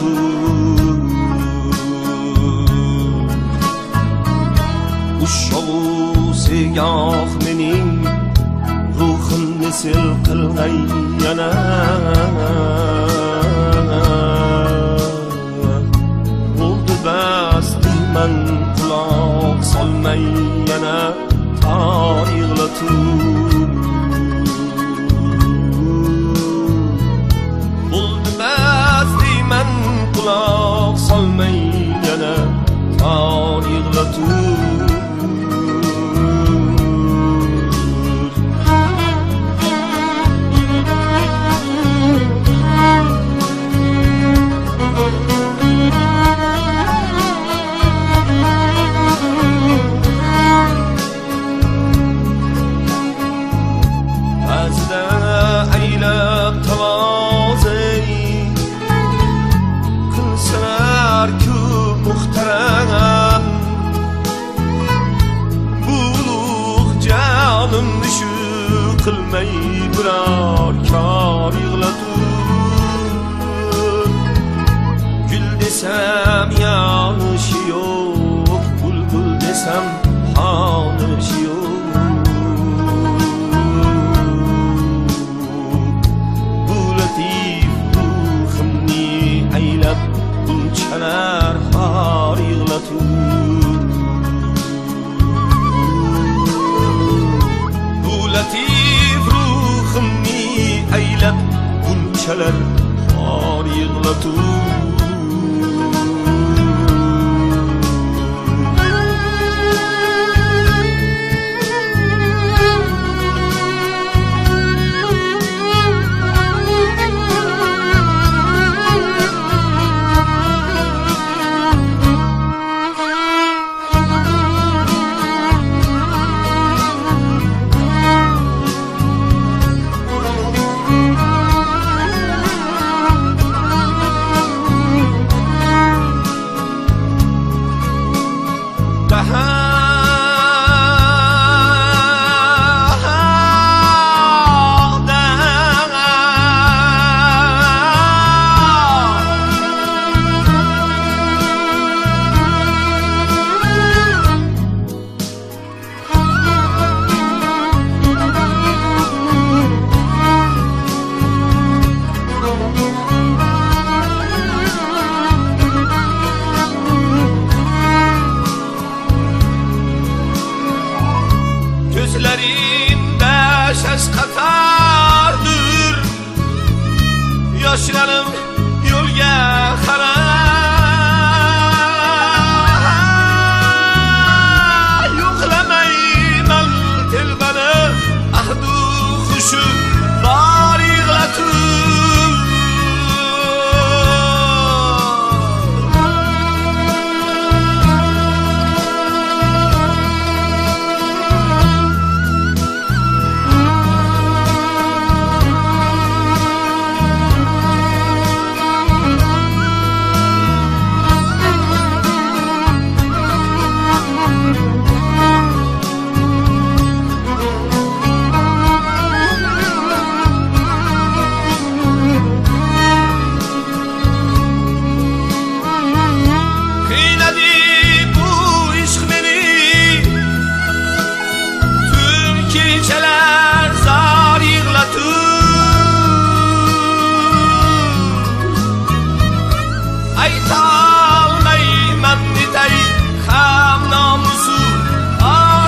yig'latur. Uşşoğu segoh mening ruhimni sil qilg'ay yana. Bo'ldi bas deyman quloq solmay yana tor yig'latur. Bo'ldi bas deyman quloq solmay yana tor yig'latur. Qilmay biror kor yig'latur. Gul desam yonishi yo'q, bulbul desam xonishi yo'q. Bu latif ruhimni aylab bunchalar xor yig'latur. Bu latif ruhimni aylab bunchalar xor yig'latur. Gözlerimde şaş katardır, yaşlarım yolga qarar. Yo'qlamayman telbani, ahdu xushu bor yig'latur. Aytolmayman netay ham nomusu or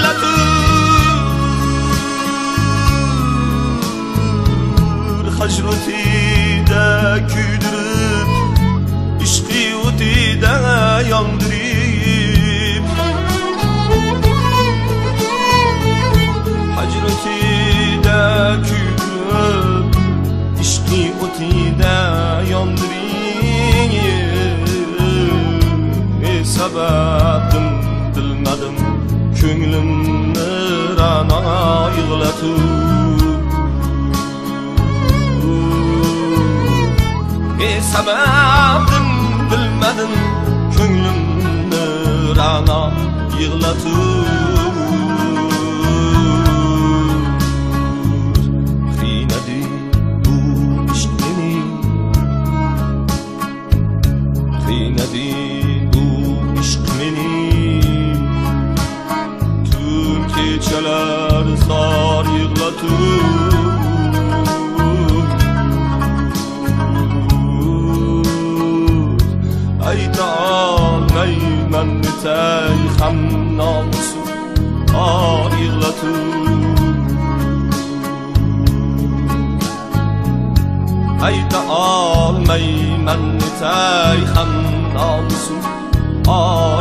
yig'latur. Hajr o'tida kuydirib, ishqi o'tida yondirib. Hajr o'tida kuydirib, ishqi o'tida yondirib. Sababim bilmadim, ko'nglimni ra'no yig'latur. Sababim bilmadim, ko'nglimni ra'no yig'latur. Qiynadi bu ishq meni, geceler sar yığlatıp ayta olmayman netay ham namusum ar yığlatıp ayta olmayman netay ham namusum